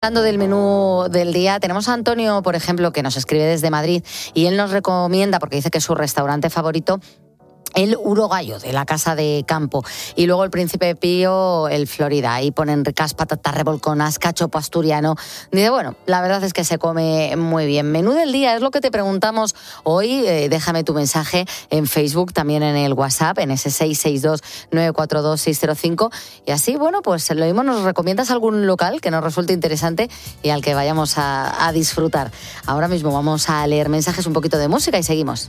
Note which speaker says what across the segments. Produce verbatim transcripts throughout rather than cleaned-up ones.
Speaker 1: Hablando del menú del día, tenemos a Antonio, por ejemplo, que nos escribe desde Madrid y él nos recomienda, porque dice que es su restaurante favorito, el Urogallo de la Casa de Campo, y luego el Príncipe Pío, el Florida. Ahí ponen ricas patatas revolconas, cachopo asturiano. Dice, bueno, la verdad es que se come muy bien. Menú del día es lo que te preguntamos hoy. Eh, déjame tu mensaje en Facebook, también en el WhatsApp, en ese seis seis dos, nueve cuatro dos, seis cero cinco. Y así, bueno, pues lo mismo, nos recomiendas algún local que nos resulte interesante y al que vayamos a, a disfrutar. Ahora mismo vamos a leer mensajes, un poquito de música y seguimos.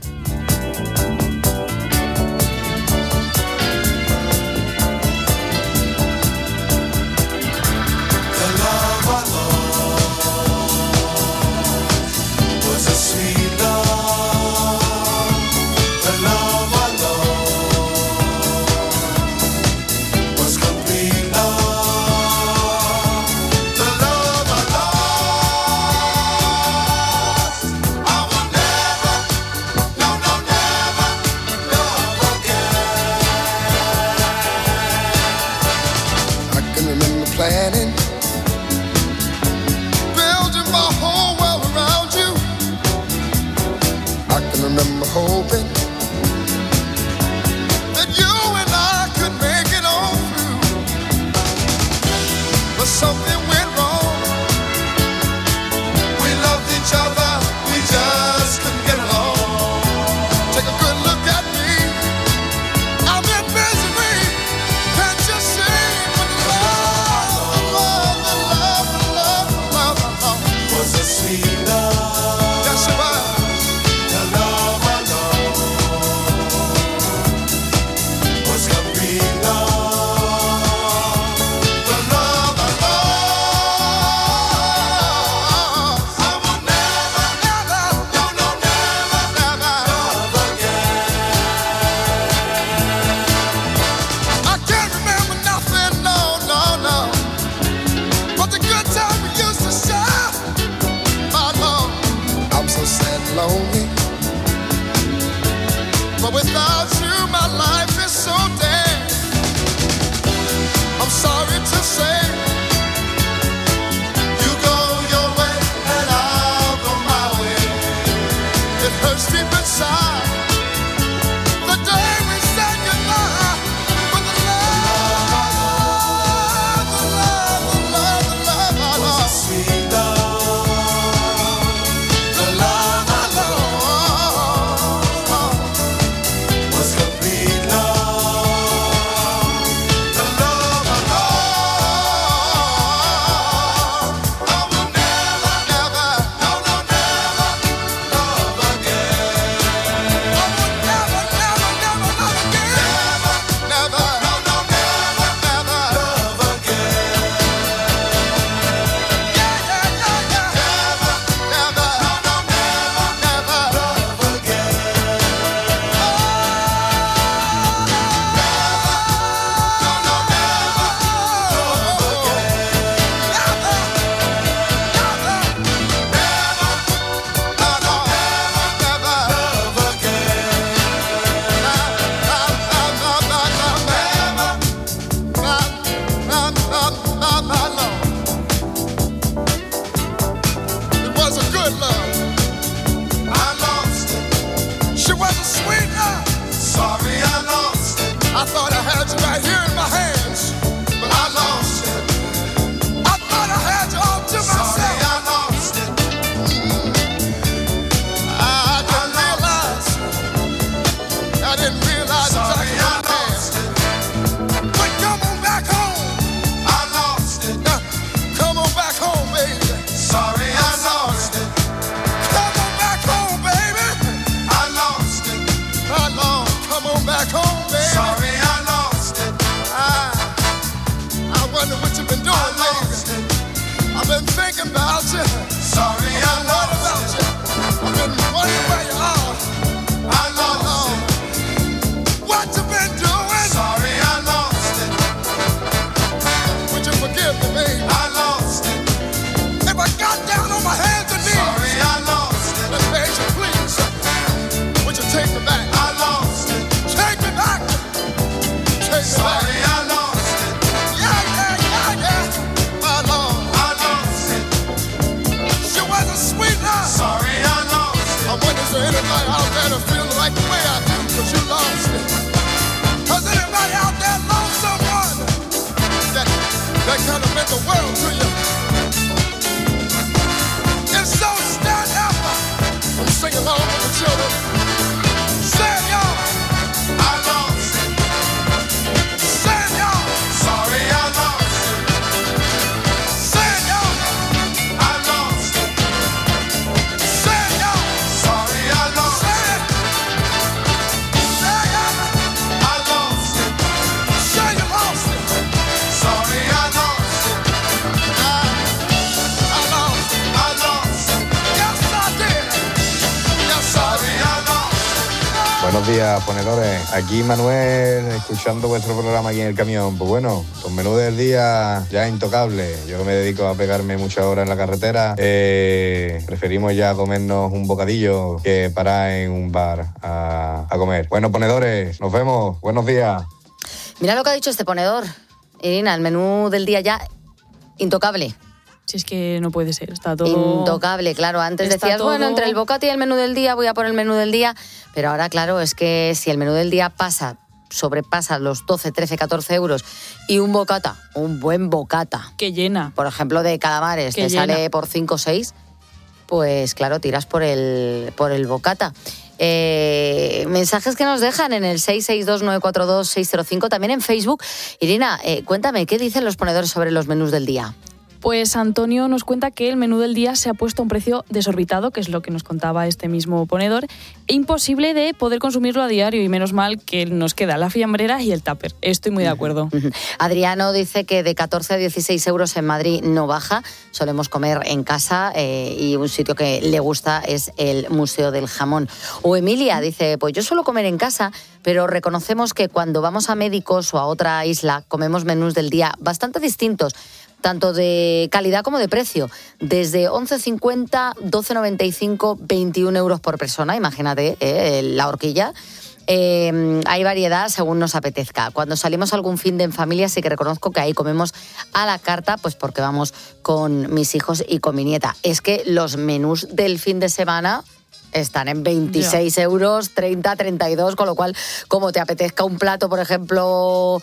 Speaker 2: Sorry, I lost it. Yeah, yeah, yeah, yeah. My Lord, I lost it. Buenos días, ponedores. Aquí Manuel, escuchando vuestro programa aquí en el camión. Pues bueno, los menús del día ya intocables. Yo que me dedico a pegarme muchas horas en la carretera, eh, preferimos ya comernos un bocadillo que parar en un bar a, a comer. Bueno, ponedores, nos vemos. Buenos días.
Speaker 1: Mira lo que ha dicho este ponedor. Irina, el menú del día ya intocable.
Speaker 3: Si es que no puede ser, está todo...
Speaker 1: Intocable, claro. Antes
Speaker 3: está
Speaker 1: decías,
Speaker 3: todo...
Speaker 1: bueno, entre el bocata y el menú del día voy a por el menú del día, pero ahora, claro, es que si el menú del día pasa, sobrepasa los doce, trece, catorce euros y un bocata, un buen bocata...
Speaker 3: Que llena.
Speaker 1: Por ejemplo, de calamares,
Speaker 3: que
Speaker 1: te
Speaker 3: llena.
Speaker 1: Sale por cinco o seis, pues claro, tiras por el, por el bocata. Eh, mensajes que nos dejan en el seis seis dos nueve cuatro dos seis cero cinco, también en Facebook. Irina, eh, cuéntame, ¿qué dicen los ponedores sobre los menús del día?
Speaker 3: Pues Antonio nos cuenta que el menú del día se ha puesto a un precio desorbitado, que es lo que nos contaba este mismo ponedor, e imposible de poder consumirlo a diario, y menos mal que nos queda la fiambrera y el tupper. Estoy muy de acuerdo.
Speaker 1: Adriano dice que de catorce a dieciséis euros en Madrid no baja, solemos comer en casa eh, y un sitio que le gusta es el Museo del Jamón. O Emilia dice, pues yo suelo comer en casa, pero reconocemos que cuando vamos a médicos o a otra isla comemos menús del día bastante distintos, tanto de calidad como de precio, desde once cincuenta, doce noventa y cinco, veintiún euros por persona, imagínate, eh, la horquilla. Eh, hay variedad según nos apetezca. Cuando salimos algún fin de en familia sí que reconozco que ahí comemos a la carta, pues porque vamos con mis hijos y con mi nieta. Es que los menús del fin de semana están en veintiséis euros, treinta, treinta y dos, con lo cual, como te apetezca un plato, por ejemplo,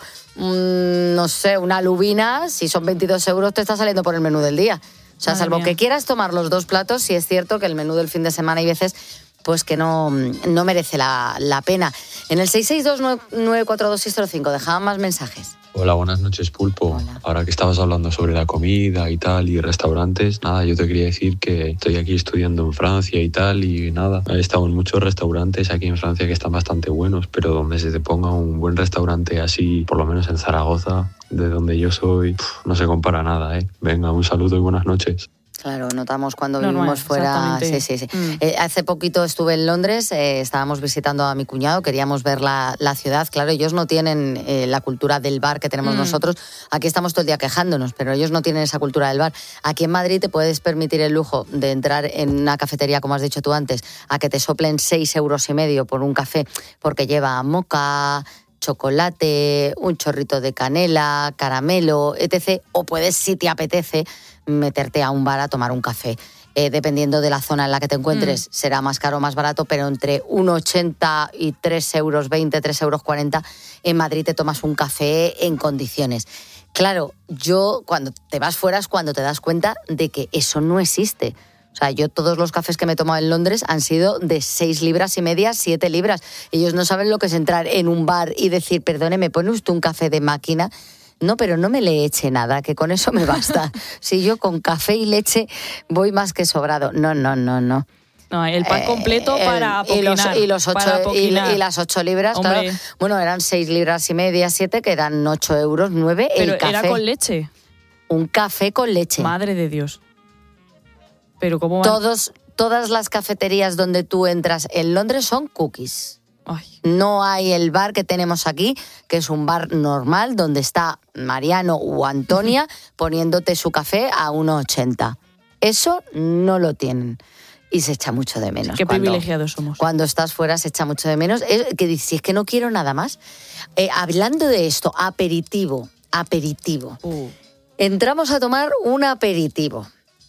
Speaker 1: mmm, no sé, una lubina, si son veintidós euros te está saliendo por el menú del día. O sea,
Speaker 3: Madre
Speaker 1: salvo
Speaker 3: mía.
Speaker 1: que quieras tomar los dos platos, sí es cierto que el menú del fin de semana hay veces pues que no, no merece la, la pena. En el seis seis dos nueve cuatro dos seis cero cinco dejaban más mensajes.
Speaker 4: Hola, buenas noches, Pulpo.
Speaker 1: Hola.
Speaker 4: Ahora que estabas hablando sobre la comida y tal y restaurantes, nada, yo te quería decir que estoy aquí estudiando en Francia y tal y nada, he estado en muchos restaurantes aquí en Francia que están bastante buenos, pero donde se te ponga un buen restaurante así, por lo menos en Zaragoza, de donde yo soy, pf, no se compara nada, ¿eh? Venga, un saludo y buenas noches.
Speaker 1: Claro, notamos cuando
Speaker 3: Normal,
Speaker 1: vivimos fuera. Sí,
Speaker 3: exactamente.
Speaker 1: sí, sí.
Speaker 3: Mm.
Speaker 1: Eh, hace poquito estuve en Londres, eh, estábamos visitando a mi cuñado, queríamos ver la, la ciudad. Claro, ellos no tienen eh, la cultura del bar que tenemos
Speaker 3: Mm.
Speaker 1: nosotros. Aquí estamos todo el día quejándonos, pero ellos no tienen esa cultura del bar. Aquí en Madrid te puedes permitir el lujo de entrar en una cafetería, como has dicho tú antes, a que te soplen seis euros y medio por un café, porque lleva moca, chocolate, un chorrito de canela, caramelo, etcétera. O puedes, si te apetece, meterte a un bar a tomar un café. Eh, dependiendo de la zona en la que te encuentres, mm. será más caro o más barato, pero entre uno ochenta y tres euros veinte, tres euros cuarenta, en Madrid te tomas un café en condiciones. Claro, yo cuando te vas fuera es cuando te das cuenta de que eso no existe. O sea, yo todos los cafés que me he tomado en Londres han sido de seis libras y media, siete libras. Ellos no saben lo que es entrar en un bar y decir, perdone, ¿me pone usted un café de máquina? No, pero no me le eche nada, que con eso me basta. Si yo con café y leche voy más que sobrado. No, no, no, no.
Speaker 3: No, el pack completo
Speaker 1: Eh,
Speaker 3: para
Speaker 1: el, y, los,
Speaker 3: poquinar,
Speaker 1: y, los ocho,
Speaker 3: para
Speaker 1: y,
Speaker 3: poquinar.
Speaker 1: y las ocho libras,
Speaker 3: Hombre.
Speaker 1: claro. Bueno, eran seis libras y media, siete, que eran ocho euros, nueve
Speaker 3: Pero
Speaker 1: el café.
Speaker 3: era con leche.
Speaker 1: Un café con leche.
Speaker 3: Madre de Dios. Pero cómo van...
Speaker 1: Todos, todas las cafeterías donde tú entras en Londres son cookies.
Speaker 3: Ay.
Speaker 1: No hay el bar que tenemos aquí, que es un bar normal, donde está Mariano o Antonia poniéndote su café a uno ochenta. Eso no lo tienen. Y se echa mucho de menos.
Speaker 3: Qué
Speaker 1: cuando,
Speaker 3: privilegiados somos.
Speaker 1: Cuando estás fuera se echa mucho de menos. Es, que si es que no quiero nada más. Eh, hablando de esto, aperitivo, aperitivo.
Speaker 3: Uh.
Speaker 1: Entramos a tomar un aperitivo.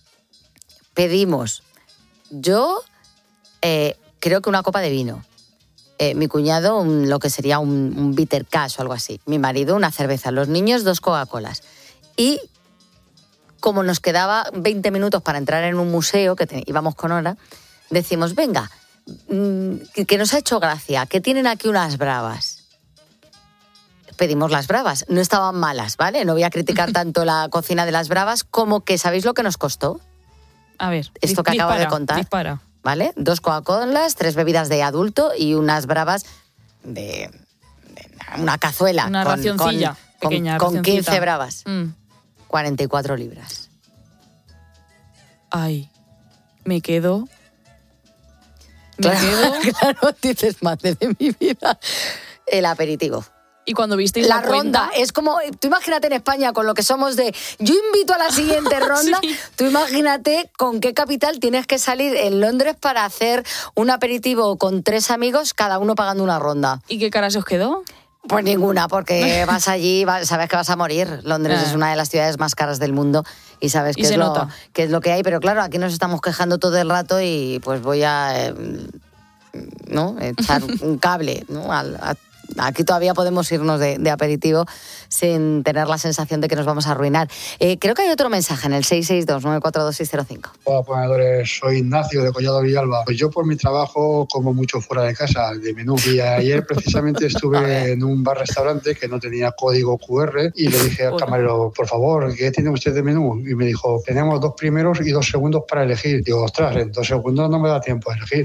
Speaker 1: Pedimos, yo eh, creo que una copa de vino. Eh, mi cuñado, un, lo que sería un, un bitter cash o algo así. Mi marido, una cerveza. Los niños, dos Coca-Colas. Y como nos quedaba veinte minutos para entrar en un museo, que te, íbamos con hora, decimos, venga, mmm, que, que nos ha hecho gracia, que tienen aquí unas bravas. Pedimos las bravas. No estaban malas, ¿vale? No voy a criticar tanto la cocina de las bravas como que, ¿sabéis lo que nos costó?
Speaker 3: A ver,
Speaker 1: Esto que
Speaker 3: dispara,
Speaker 1: acabo de contar.
Speaker 3: Dispara.
Speaker 1: ¿Vale? Dos Coca-Colas, tres bebidas de adulto y unas bravas de, de una cazuela.
Speaker 3: Una
Speaker 1: con,
Speaker 3: racioncilla
Speaker 1: con,
Speaker 3: pequeña.
Speaker 1: Con, con quince bravas.
Speaker 3: Mm.
Speaker 1: cuarenta y cuatro libras.
Speaker 3: Ay, me quedo... Me
Speaker 1: Claro,
Speaker 3: quedo...
Speaker 1: claro, dices, madre de mi vida. El aperitivo.
Speaker 3: Y cuando visteis
Speaker 1: La
Speaker 3: la, cuenta,
Speaker 1: ronda, es como, tú imagínate en España con lo que somos de, yo invito a la siguiente ronda,
Speaker 3: Sí.
Speaker 1: Tú imagínate con qué capital tienes que salir en Londres para hacer un aperitivo con tres amigos, cada uno pagando una ronda.
Speaker 3: ¿y qué cara se os quedó?
Speaker 1: Pues ninguna, porque vas allí, vas- sabes que vas a morir. Londres
Speaker 3: Ah.
Speaker 1: es una de las ciudades más caras del mundo y sabes
Speaker 3: Y
Speaker 1: que,
Speaker 3: se
Speaker 1: es lo,
Speaker 3: nota.
Speaker 1: que es lo que hay, pero claro, aquí nos estamos quejando todo el rato y pues voy a... eh, ¿no? echar un cable, ¿no? Al- a- Aquí todavía podemos irnos de, de aperitivo sin tener la sensación de que nos vamos a arruinar. Eh, creo que hay otro mensaje en el seis seis dos, nueve cuatro dos, seis cero cinco.
Speaker 5: Hola, ponedores. Soy Ignacio de Collado Villalba. Pues yo por mi trabajo como mucho fuera de casa, de menú. Y ayer precisamente estuve en un bar-restaurante que no tenía código cu erre y le dije al
Speaker 3: Bueno.
Speaker 5: camarero, por favor, ¿qué tiene usted de menú? Y me dijo, tenemos dos primeros y dos segundos para elegir. Digo, ostras, en dos segundos no me da tiempo a elegir.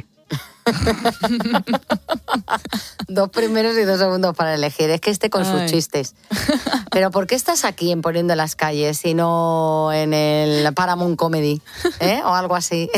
Speaker 1: Dos primeros y dos segundos para elegir. Es que este con sus
Speaker 3: Ay.
Speaker 1: chistes. Pero ¿por qué estás aquí en Poniendo en las Calles y no en el Paramount Comedy? ¿Eh? O algo así.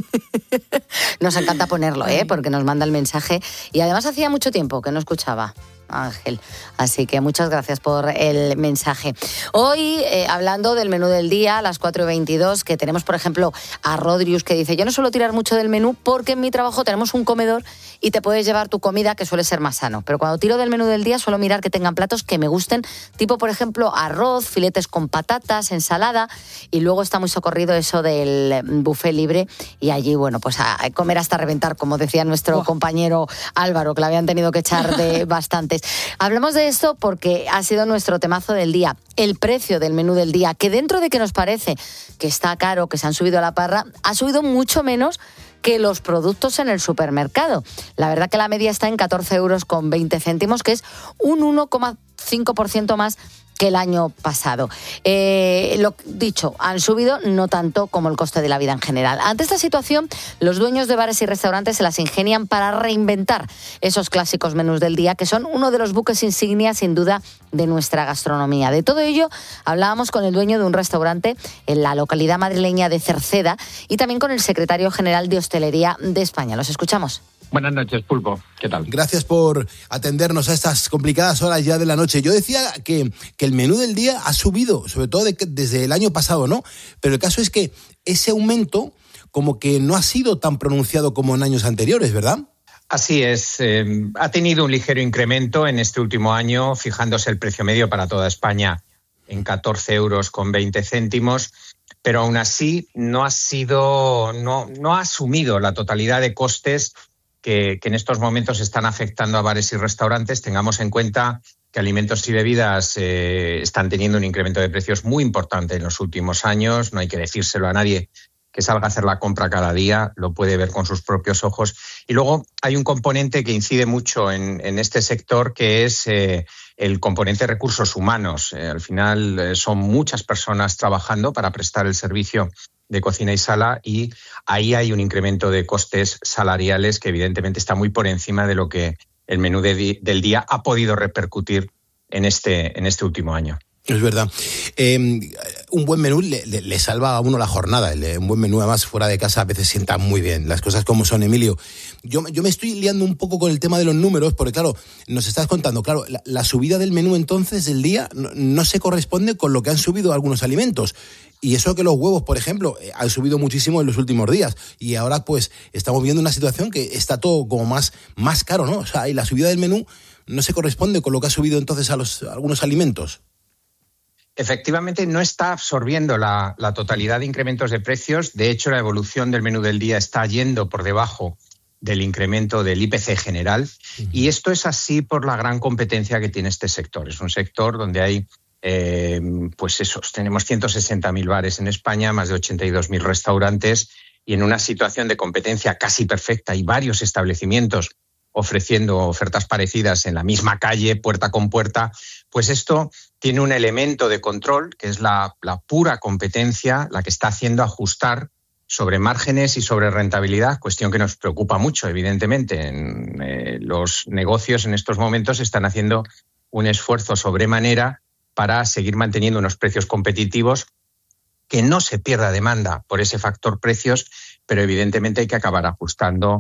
Speaker 1: Nos encanta ponerlo, ¿eh? Porque nos manda el mensaje. Y además hacía mucho tiempo que no escuchaba Ángel. Así que muchas gracias por el mensaje. Hoy, eh, hablando del menú del día, a las cuatro y veintidós, que tenemos, por ejemplo, a Rodrius, que dice, yo no suelo tirar mucho del menú porque en mi trabajo tenemos un comedor y te puedes llevar tu comida, que suele ser más sano. Pero cuando tiro del menú del día, suelo mirar que tengan platos que me gusten, tipo, por ejemplo, arroz, filetes con patatas, ensalada, y luego está muy socorrido eso del buffet libre, y allí, bueno, pues a comer hasta reventar, como decía nuestro
Speaker 3: Buah.
Speaker 1: compañero Álvaro, que le habían tenido que echar de bastantes. Hablamos de esto porque ha sido nuestro temazo del día, el precio del menú del día, que dentro de que nos parece que está caro, que se han subido a la parra, ha subido mucho menos que los productos en el supermercado. La verdad que la media está en catorce euros con veinte céntimos, que es un uno coma cinco por ciento más que el año pasado. Eh, lo dicho, han subido no tanto como el coste de la vida en general. Ante esta situación, los dueños de bares y restaurantes se las ingenian para reinventar esos clásicos menús del día, que son uno de los buques insignia, sin duda, de nuestra gastronomía. De todo ello, hablábamos con el dueño de un restaurante en la localidad madrileña de Cerceda y también con el secretario general de Hostelería de España. Los escuchamos.
Speaker 6: Buenas noches, Pulpo. ¿Qué tal?
Speaker 7: Gracias por atendernos a estas complicadas horas ya de la noche. Yo decía que, que el menú del día ha subido, sobre todo de, desde el año pasado, ¿no? Pero el caso es que ese aumento como que no ha sido tan pronunciado como en años anteriores, ¿verdad?
Speaker 6: Así es. Eh, ha tenido un ligero incremento en este último año, fijándose el precio medio para toda España en catorce euros con veinte céntimos, pero aún así no ha sido, no, no ha asumido la totalidad de costes Que, que en estos momentos están afectando a bares y restaurantes. Tengamos en cuenta que alimentos y bebidas eh, están teniendo un incremento de precios muy importante en los últimos años. No hay que decírselo a nadie que salga a hacer la compra cada día, lo puede ver con sus propios ojos. Y luego hay un componente que incide mucho en, en este sector, que es eh, el componente de recursos humanos. Eh, al final eh, son muchas personas trabajando para prestar el servicio de cocina y sala, y ahí hay un incremento de costes salariales que evidentemente está muy por encima de lo que el menú de di- del día ha podido repercutir en este, en este último año.
Speaker 7: Es verdad. Eh, un buen menú le, le, le salva a uno la jornada. El, un buen menú, además, fuera de casa a veces sienta muy bien. Las cosas como son, Emilio. Yo, yo me estoy liando un poco con el tema de los números, porque, claro, nos estás contando, claro, la, la subida del menú entonces del día no, no se corresponde con lo que han subido algunos alimentos. Y eso que los huevos, por ejemplo, han subido muchísimo en los últimos días. Y ahora, pues, estamos viendo una situación que está todo como más, más caro, ¿no? O sea, y la subida del menú no se corresponde con lo que ha subido entonces a, los, a algunos alimentos.
Speaker 6: Efectivamente, no está absorbiendo la, la totalidad de incrementos de precios. De hecho, la evolución del menú del día está yendo por debajo del incremento del I P C general. Uh-huh. Y esto es así por la gran competencia que tiene este sector. Es un sector donde hay, eh, pues esos, tenemos ciento sesenta mil bares en España, más de ochenta y dos mil restaurantes, y en una situación de competencia casi perfecta y varios establecimientos ofreciendo ofertas parecidas en la misma calle, puerta con puerta, pues esto tiene un elemento de control, que es la, la pura competencia, la que está haciendo ajustar sobre márgenes y sobre rentabilidad, cuestión que nos preocupa mucho, evidentemente. En, eh, los negocios en estos momentos están haciendo un esfuerzo sobremanera para seguir manteniendo unos precios competitivos, que no se pierda demanda por ese factor precios, pero evidentemente hay que acabar ajustando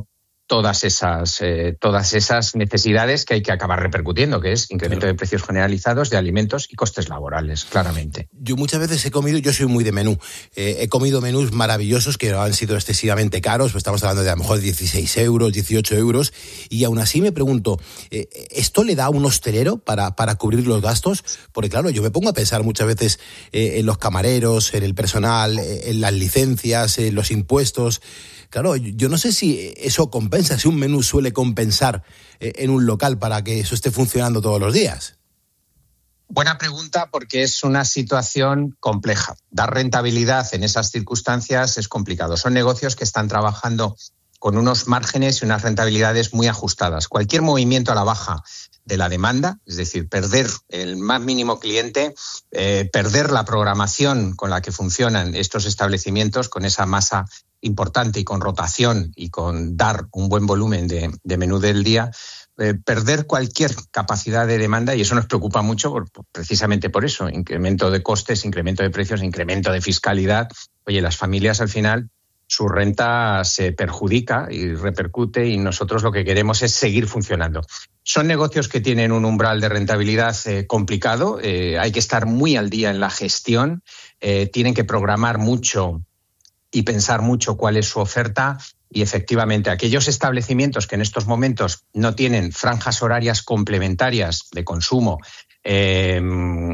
Speaker 6: todas esas, eh, todas esas necesidades que hay que acabar repercutiendo, que es incremento claro. de precios generalizados de alimentos y costes laborales, claramente.
Speaker 7: Yo muchas veces he comido, yo soy muy de menú, eh, he comido menús maravillosos que han sido excesivamente caros, pues estamos hablando de a lo mejor dieciséis euros, dieciocho euros, y aún así me pregunto, eh, ¿esto le da a un hostelero para, para cubrir los gastos? Porque claro, yo me pongo a pensar muchas veces eh, en los camareros, en el personal, eh, en las licencias, en los impuestos. Claro, yo no sé si eso compensa, si un menú suele compensar en un local para que eso esté funcionando todos los días.
Speaker 6: Buena pregunta, porque es una situación compleja. Dar rentabilidad en esas circunstancias es complicado. Son negocios que están trabajando con unos márgenes y unas rentabilidades muy ajustadas. Cualquier movimiento a la baja de la demanda, es decir, perder el más mínimo cliente, eh, perder la programación con la que funcionan estos establecimientos, con esa masa importante y con rotación y con dar un buen volumen de, de menú del día, eh, perder cualquier capacidad de demanda, y eso nos preocupa mucho por, por, precisamente por eso, incremento de costes, incremento de precios, incremento de fiscalidad. Oye, las familias al final su renta se perjudica y repercute, y nosotros lo que queremos es seguir funcionando. Son negocios que tienen un umbral de rentabilidad eh, complicado, eh, hay que estar muy al día en la gestión, eh, tienen que programar mucho y pensar mucho cuál es su oferta, y efectivamente aquellos establecimientos que en estos momentos no tienen franjas horarias complementarias de consumo eh,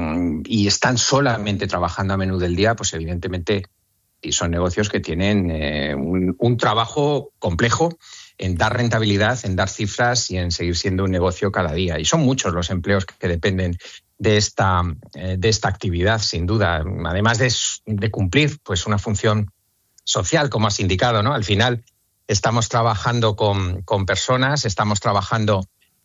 Speaker 6: y están solamente trabajando a menú del día, pues evidentemente y son negocios que tienen eh, un, un trabajo complejo en dar rentabilidad, en dar cifras y en seguir siendo un negocio cada día. Y son muchos los empleos que dependen de esta, eh, de esta actividad, sin duda, además de, de cumplir pues una función social, como has indicado, ¿no? Al final estamos trabajando con, con personas, estamos trabajando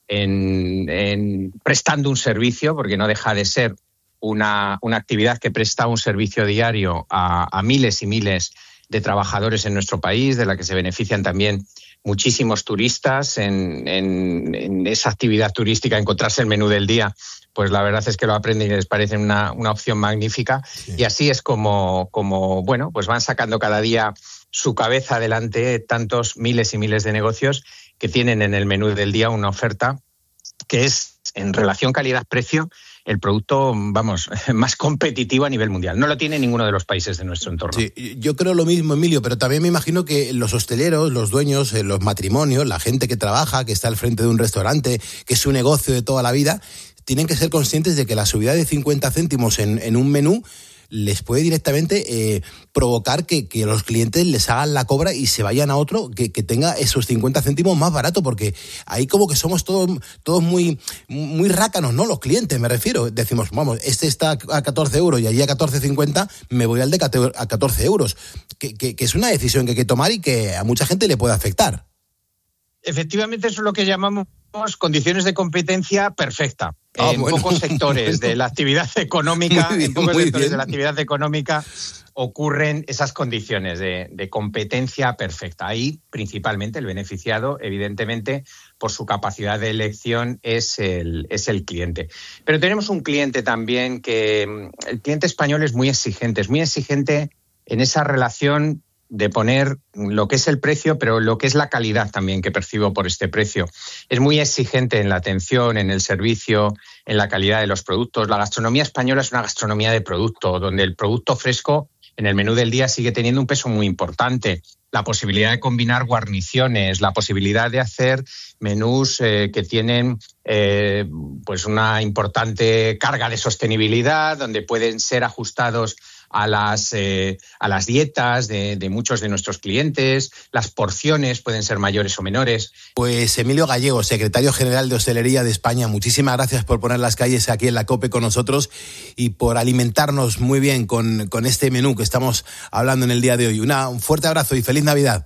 Speaker 6: en, en prestando un servicio, porque no deja de ser una, una actividad que presta un servicio diario a, a miles y miles de trabajadores en nuestro país, de la que se benefician también muchísimos turistas en, en, en esa actividad turística. Encontrarse el menú del día, pues la verdad es que lo aprenden y les parece una, una opción magnífica. Sí. Y así es como, como, bueno, pues van sacando cada día su cabeza adelante tantos miles y miles de negocios que tienen en el menú del día una oferta que es, en relación calidad-precio, el producto, vamos, más competitivo a nivel mundial. No lo tiene ninguno de los países de nuestro entorno.
Speaker 7: Sí, yo creo lo mismo, Emilio, pero también me imagino que los hosteleros, los dueños, los matrimonios, la gente que trabaja, que está al frente de un restaurante, que es su negocio de toda la vida, tienen que ser conscientes de que la subida de cincuenta céntimos en, en un menú les puede directamente eh, provocar que, que los clientes les hagan la cobra y se vayan a otro que, que tenga esos cincuenta céntimos más barato, porque ahí como que somos todos, todos muy, muy rácanos, ¿no? Los clientes, me refiero. Decimos, vamos, este está a catorce euros y allí a catorce cincuenta, me voy al de a catorce euros. Que, que, que es una decisión que hay que tomar y que a mucha gente le puede afectar.
Speaker 6: Efectivamente, eso es lo que llamamos condiciones de competencia perfecta.
Speaker 7: Ah,
Speaker 6: en
Speaker 7: bueno.
Speaker 6: pocos sectores de la actividad económica,
Speaker 7: Muy bien,
Speaker 6: en pocos
Speaker 7: muy
Speaker 6: sectores
Speaker 7: bien.
Speaker 6: de la actividad económica ocurren esas condiciones de, de competencia perfecta. Ahí, principalmente, el beneficiado, evidentemente, por su capacidad de elección, es el, es el cliente. Pero tenemos un cliente también que... El cliente español es muy exigente, es muy exigente en esa relación de poner lo que es el precio, pero lo que es la calidad también que percibo por este precio. Es muy exigente en la atención, en el servicio, en la calidad de los productos. La gastronomía española es una gastronomía de producto, donde el producto fresco en el menú del día sigue teniendo un peso muy importante. La posibilidad de combinar guarniciones, la posibilidad de hacer menús eh, que tienen eh, pues una importante carga de sostenibilidad, donde pueden ser ajustados a las, eh, a las dietas de, de muchos de nuestros clientes. Las porciones pueden ser mayores o menores.
Speaker 7: Pues Emilio Gallego, secretario general de Hostelería de España, muchísimas gracias por poner las calles aquí en la COPE con nosotros y por alimentarnos muy bien con, con este menú que estamos hablando en el día de hoy. Una, un fuerte abrazo y feliz Navidad.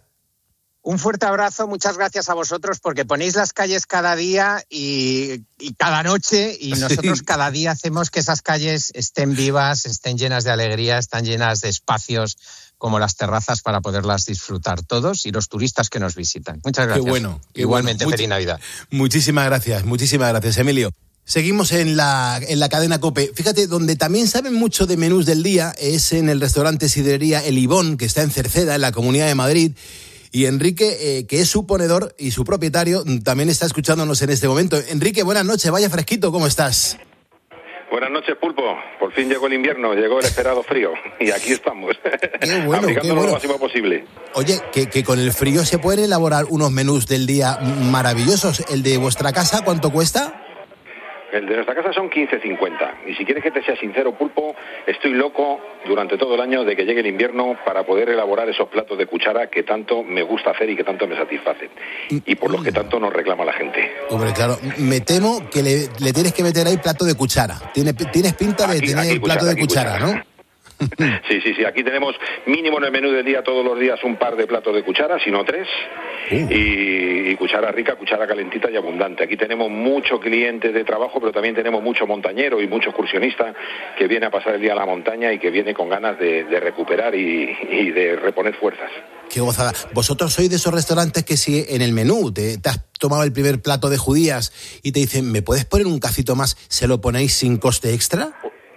Speaker 6: Un fuerte abrazo, muchas gracias a vosotros porque ponéis las calles cada día y, y cada noche, y nosotros sí. Cada día hacemos que esas calles estén vivas, estén llenas de alegría, están llenas de espacios como las terrazas para poderlas disfrutar todos y los turistas que nos visitan. Muchas gracias.
Speaker 7: Qué bueno. Qué
Speaker 6: Igualmente,
Speaker 7: bueno.
Speaker 6: feliz Navidad.
Speaker 7: Muchísimas gracias, muchísimas gracias, Emilio. Seguimos en la, en la cadena COPE. Fíjate, donde también saben mucho de menús del día es en el restaurante sidrería El Ibón, que está en Cerceda, en la Comunidad de Madrid. Y Enrique, eh, que es su ponedor y su propietario, también está escuchándonos en este momento. Enrique, buenas noches, vaya fresquito, ¿cómo estás?
Speaker 8: Buenas noches, Pulpo. Por fin llegó el invierno, llegó el esperado frío y aquí estamos.
Speaker 7: Qué bueno, qué bueno.
Speaker 8: Lo máximo posible.
Speaker 7: Oye, que, que con el frío se pueden elaborar unos menús del día maravillosos. ¿El de vuestra casa cuánto cuesta?
Speaker 8: El de nuestra casa son quince cincuenta. Y si quieres que te sea sincero, Pulpo, estoy loco durante todo el año de que llegue el invierno para poder elaborar esos platos de cuchara que tanto me gusta hacer y que tanto me satisfacen. Y por los que tanto nos reclama la gente.
Speaker 7: Hombre, claro, me temo que le, le tienes que meter ahí plato de cuchara. Tienes, tienes pinta de
Speaker 8: aquí,
Speaker 7: tener
Speaker 8: aquí
Speaker 7: plato
Speaker 8: cuchara,
Speaker 7: de cuchara,
Speaker 8: cuchara,
Speaker 7: ¿no?
Speaker 8: Sí, sí, sí. Aquí tenemos mínimo en el menú del día todos los días un par de platos de cuchara, si no tres. Uh. Y, y cuchara rica, cuchara calentita y abundante. Aquí tenemos mucho cliente de trabajo, pero también tenemos mucho montañero y mucho excursionista que viene a pasar el día a la montaña y que viene con ganas de, de recuperar y, y de reponer fuerzas.
Speaker 7: Qué gozada. ¿Vosotros sois de esos restaurantes que si en el menú te, te has tomado el primer plato de judías y te dicen, ¿me puedes poner un cacito más? ¿Se lo ponéis sin coste extra?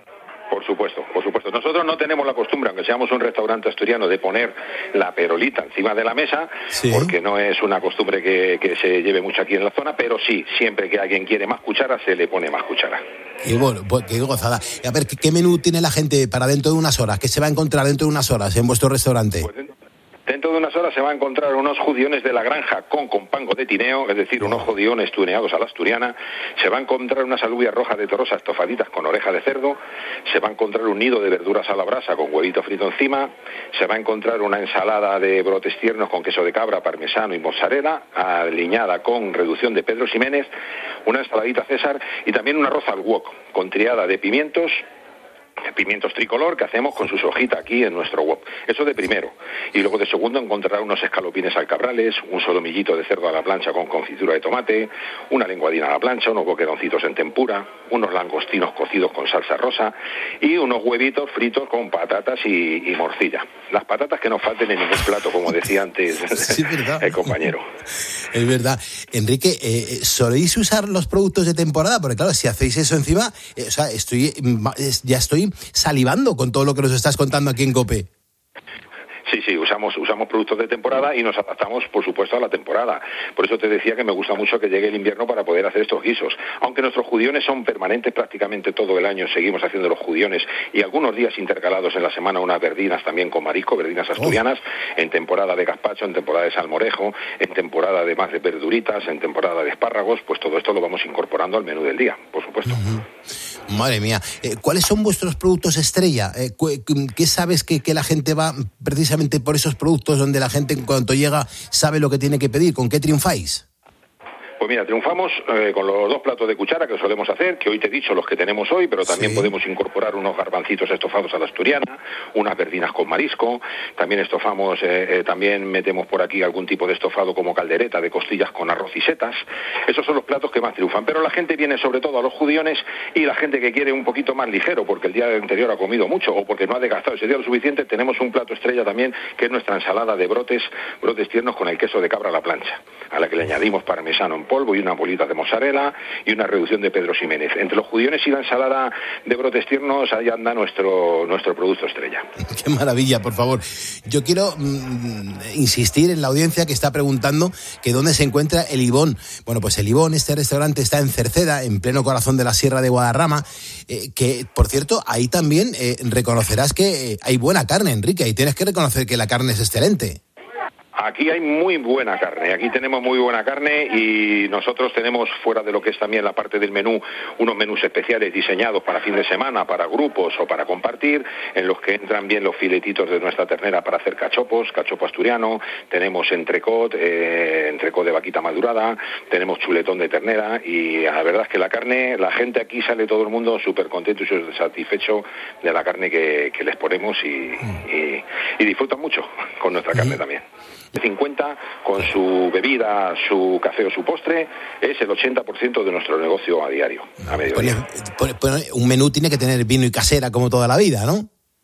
Speaker 8: Por supuesto, por supuesto. Nosotros no tenemos la costumbre, aunque seamos un restaurante asturiano, de poner la perolita encima de la mesa, ¿sí? Porque no es una costumbre que, que se lleve mucho aquí en la zona, pero sí, siempre que alguien quiere más cuchara, se le pone más cuchara.
Speaker 7: Qué, bueno, qué gozada. A ver, ¿qué, ¿qué menú tiene la gente para dentro de unas horas? ¿Qué se va a encontrar dentro de unas horas en vuestro restaurante?
Speaker 8: Pues dentro de unas horas se va a encontrar unos judiones de la granja con compango de tineo, es decir, unos judiones tuneados a la asturiana. Se va a encontrar unas alubias rojas de Torosa estofaditas con oreja de cerdo. Se va a encontrar un nido de verduras a la brasa con huevito frito encima. Se va a encontrar una ensalada de brotes tiernos con queso de cabra, parmesano y mozzarella, aliñada con reducción de Pedro Ximénez, una ensaladita César y también un arroz al wok con triada de pimientos, pimientos tricolor que hacemos con sus hojitas aquí en nuestro wok. Eso de primero. Y luego de segundo encontrará unos escalopines alcabrales, un solomillito de cerdo a la plancha con confitura de tomate, una lenguadina a la plancha, unos boqueroncitos en tempura, unos langostinos cocidos con salsa rosa y unos huevitos fritos con patatas y, y morcilla. Las patatas que no falten en ningún plato, como decía antes sí, el compañero.
Speaker 7: Es verdad. Enrique, eh, ¿soléis usar los productos de temporada? Porque claro, si hacéis eso encima, eh, o sea, estoy ya estoy salivando con todo lo que nos estás contando aquí en COPE.
Speaker 8: Sí, sí, usamos usamos productos de temporada y nos adaptamos, por supuesto, a la temporada. Por eso te decía que me gusta mucho que llegue el invierno para poder hacer estos guisos. Aunque nuestros judiones son permanentes prácticamente todo el año, seguimos haciendo los judiones y algunos días intercalados en la semana unas verdinas también con marisco, verdinas asturianas, oh. En temporada de gazpacho, en temporada de salmorejo, en temporada de más de verduritas, en temporada de espárragos, pues todo esto lo vamos incorporando al menú del día, por supuesto.
Speaker 7: Uh-huh. Madre mía, eh, ¿cuáles son vuestros productos estrella? Eh, ¿Qué sabes que, que la gente va precisamente por esos productos donde la gente en cuanto llega sabe lo que tiene que pedir? ¿Con qué triunfáis?
Speaker 8: Pues mira, triunfamos eh, con los dos platos de cuchara que solemos hacer, que hoy te he dicho los que tenemos hoy, pero también sí. Podemos incorporar unos garbancitos estofados a la asturiana, unas verdinas con marisco, también estofamos, eh, eh, también metemos por aquí algún tipo de estofado como caldereta de costillas con arroz y setas. Esos son los platos que más triunfan, pero la gente viene sobre todo a los judiones y la gente que quiere un poquito más ligero porque el día anterior ha comido mucho o porque no ha desgastado ese día lo suficiente, tenemos un plato estrella también que es nuestra ensalada de brotes, brotes tiernos con el queso de cabra a la plancha, a la que le añadimos parmesano en polvo y una bolita de mozzarella y una reducción de Pedro Ximénez. Entre los judiones y la ensalada de brotes tiernos, ahí anda nuestro, nuestro producto estrella.
Speaker 7: Qué maravilla, por favor. Yo quiero mmm, insistir en la audiencia que está preguntando que dónde se encuentra el Ibón. Bueno, pues el Ibón, este restaurante está en Cerceda, en pleno corazón de la Sierra de Guadarrama, eh, que, por cierto, ahí también eh, reconocerás que eh, hay buena carne, Enrique, y tienes que reconocer que la carne es excelente.
Speaker 8: Aquí hay muy buena carne, aquí tenemos muy buena carne y nosotros tenemos fuera de lo que es también la parte del menú, unos menús especiales diseñados para fin de semana, para grupos o para compartir, en los que entran bien los filetitos de nuestra ternera para hacer cachopos, cachopo asturiano, tenemos entrecot, eh, entrecot de vaquita madurada, tenemos chuletón de ternera y la verdad es que la carne, la gente aquí sale todo el mundo súper contento y satisfecho de la carne que, que les ponemos y, y, y disfrutan mucho con nuestra carne también. cincuenta con su bebida, su café o su postre, es el ochenta por ciento de nuestro negocio a diario, a mediodía.
Speaker 7: Un menú tiene que tener vino y casera como toda la vida, ¿no?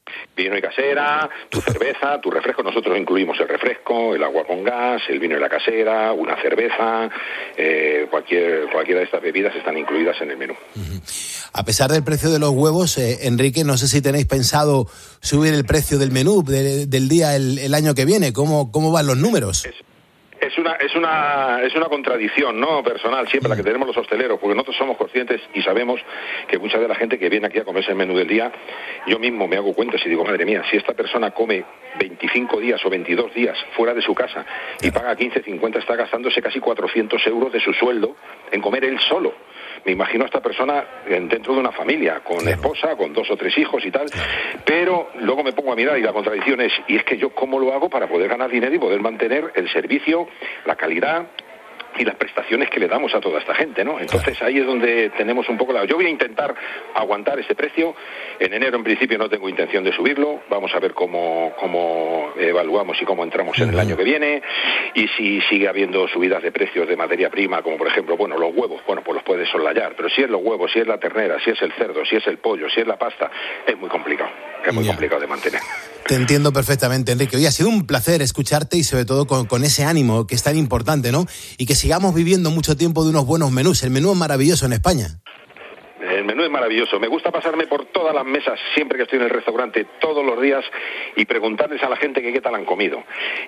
Speaker 8: Vino y casera, tu cerveza, tu refresco. Nosotros incluimos el refresco, el agua con gas, el vino y la casera, una cerveza, eh, cualquier cualquiera de estas bebidas están incluidas en el menú.
Speaker 7: Uh-huh. A pesar del precio de los huevos, eh, Enrique, no sé si tenéis pensado subir el precio del menú de, del día el, el año que viene. ¿Cómo, cómo van los números?
Speaker 8: Es, Es una, es una, es una contradicción, ¿no? Personal, siempre la que tenemos los hosteleros, porque nosotros somos conscientes y sabemos que mucha de la gente que viene aquí a comerse el menú del día, yo mismo me hago cuenta si digo, madre mía, si esta persona come veinticinco días o veintidós días fuera de su casa y paga quince, cincuenta, está gastándose casi cuatrocientos euros de su sueldo en comer él solo. Me imagino a esta persona dentro de una familia, con claro. esposa, con dos o tres hijos y tal, claro. pero luego me pongo a mirar y la contradicción es, y es que yo cómo lo hago para poder ganar dinero y poder mantener el servicio, la calidad y las prestaciones que le damos a toda esta gente, ¿no? Entonces ahí es donde tenemos un poco la... Yo voy a intentar aguantar ese precio. En enero en principio no tengo intención de subirlo. Vamos a ver cómo, cómo evaluamos y cómo entramos en el año que viene. Y si sigue habiendo subidas de precios de materia prima, como por ejemplo, bueno, los huevos, bueno, pues los puedes soslayar. Pero si es los huevos, si es la ternera, si es el cerdo, si es el pollo, si es la pasta, es muy complicado. Es muy yeah. complicado de mantener.
Speaker 7: Te entiendo perfectamente, Enrique. Hoy ha sido un placer escucharte y sobre todo con, con ese ánimo que es tan importante, ¿no? Y que sigamos viviendo mucho tiempo de unos buenos menús. El menú es maravilloso en España.
Speaker 8: El menú es maravilloso. Me gusta pasarme por todas las mesas siempre que estoy en el restaurante, todos los días, y preguntarles a la gente que qué tal han comido.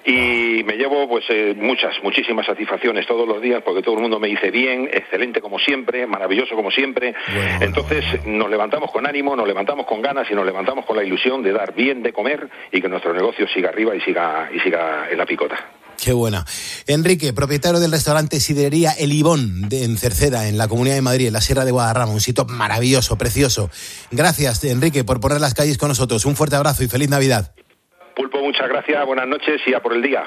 Speaker 8: Y me llevo pues eh, muchas, muchísimas satisfacciones todos los días, porque todo el mundo me dice bien, excelente como siempre, maravilloso como siempre. Bueno, Entonces bueno. nos levantamos con ánimo, nos levantamos con ganas y nos levantamos con la ilusión de dar bien de comer y que nuestro negocio siga arriba y siga, y siga en la picota.
Speaker 7: Qué buena. Enrique, propietario del restaurante Sidrería El Ibón de, en Cerceda, en la Comunidad de Madrid, en la Sierra de Guadarrama, un sitio maravilloso, precioso. Gracias, Enrique, por poner las calles con nosotros. Un fuerte abrazo y feliz Navidad.
Speaker 8: Pulpo, muchas gracias, buenas noches y a por el día.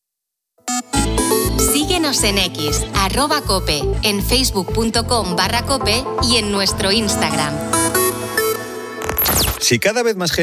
Speaker 9: Síguenos en X, arroba cope, en facebook.com barra cope y en nuestro Instagram.
Speaker 10: Si cada vez más gente